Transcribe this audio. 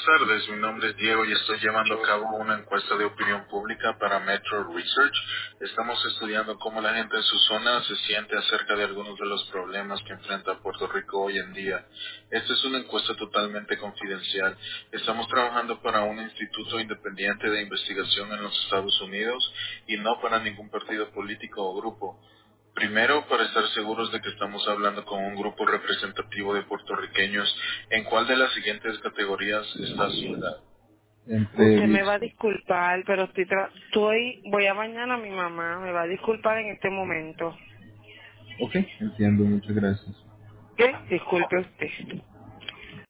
buenas tardes. Mi nombre es Diego y estoy llevando a cabo una encuesta de opinión pública para Metro Research. Estamos estudiando cómo la gente en su zona se siente acerca de algunos de los problemas que enfrenta Puerto Rico hoy en día. Esta es una encuesta totalmente confidencial. Estamos trabajando para un instituto independiente de investigación en los Estados Unidos y no para ningún partido político o grupo. Primero, para estar seguros de que estamos hablando con un grupo representativo de puertorriqueños, ¿en cuál de las siguientes categorías está su edad? Entre Usted me va a 10. disculpar, pero voy a bañar a mi mamá, me va a disculpar en este momento. Ok, entiendo, muchas gracias. ¿Qué? Disculpe usted.